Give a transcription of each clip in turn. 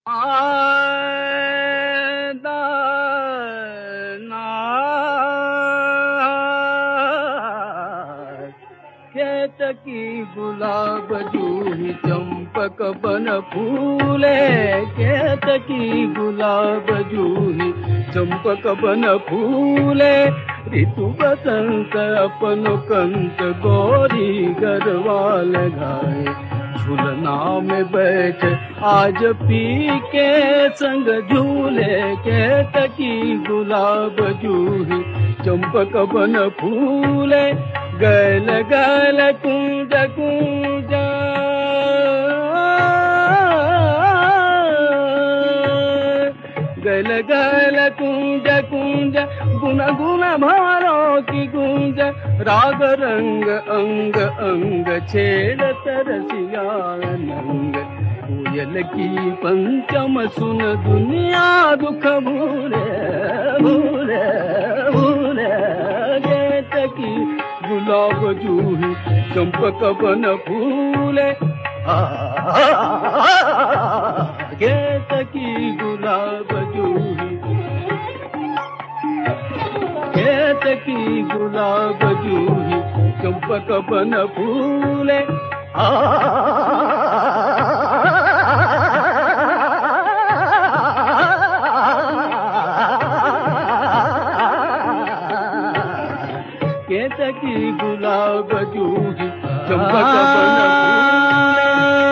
केतकी गुलाब जूही चंपक बन फूले, केतकी गुलाब जूही चंपक बन फूले। ऋतु बसंत अपनो कंत गोरी गरबा लगाए, झूलना में बैठ आज पी के संग झूले। केतकी गुलाब जूही चंपक बन फूले, गल गल कुंज कुंज गल गल कुंज कुंज गुन गुन भारों की गुंज। राग रंग अंग अंग छेड़त रसिया नंग। कोयल की पंचम सुन दुनिया दुख भूले भूले भूले। केतकी गुलाब जूही चंपक बन फूले, केतकी गुलाब जूही, केतकी गुलाब जूही चंपक बन फूले। केतकी गुलाब जूही चंपक बन फूले।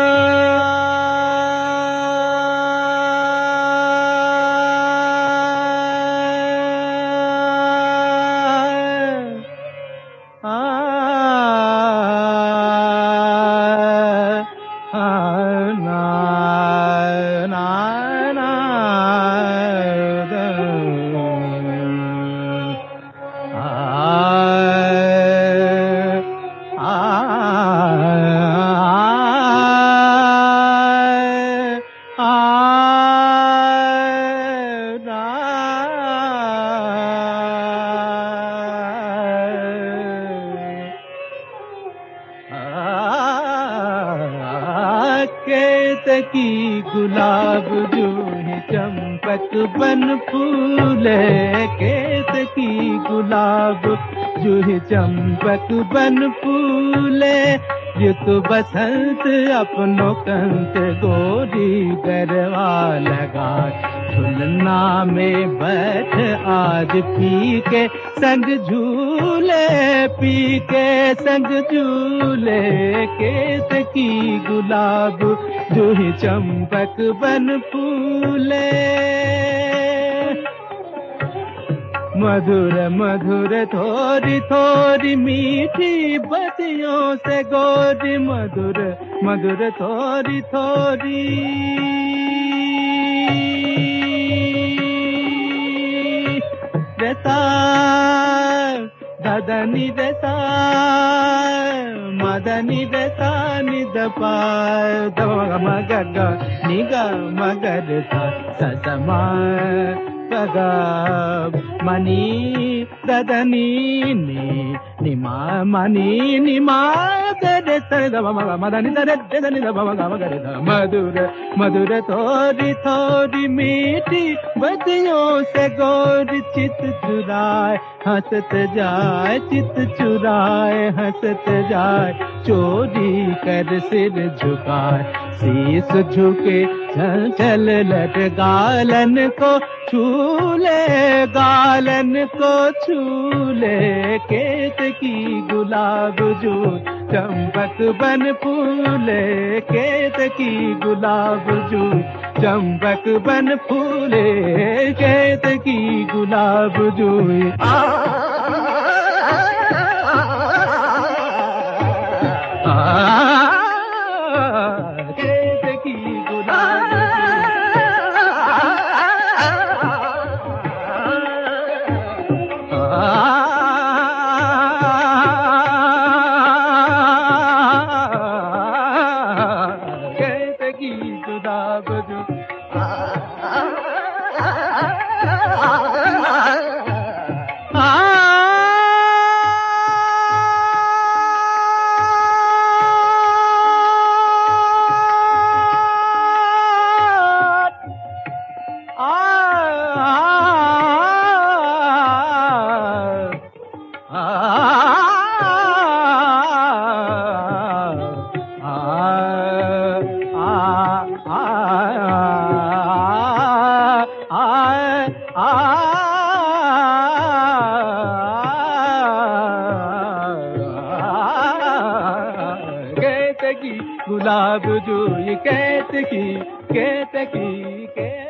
केतकी गुलाब जूही चंपक बन फूले, केतकी गुलाब जूही चंपक बन फूले। ऋतु बसंत अपनो कंत गोरी गरबा लगाए, झुलना में बैठ आज पी के संग झूले, पी के संग झूले। केतकी गुलाब जूही चंपक बन फूले। मधुर मधुर थोड़ी थोड़ी मीठी बतियों से गोरी, मधुर मधुर थोड़ी थोड़ी देता ददनी देता मदनी देता निदपा दवा मगग निगा मगर सा समा गगा मनी ददनी निमा मनी निमा दे मदनी ददनी मधुर मधुर थोड़ी थोड़ी मीठी बदियों से गोरी चित चुराए हंसत जाए, चित चुराए हंसत जाए। चोरी कर सिर झुकाए, शीस झुके चल चल लट गालन को छूले, गालन को छूले। केतकी गुलाब जू चंपक बन फूले, केतकी गुलाब जू चंपक बन फूले। केतकी गुलाब जू केतकी गुलाब केतकी गुलाब जू कहते की गुलाब जो ये कहते की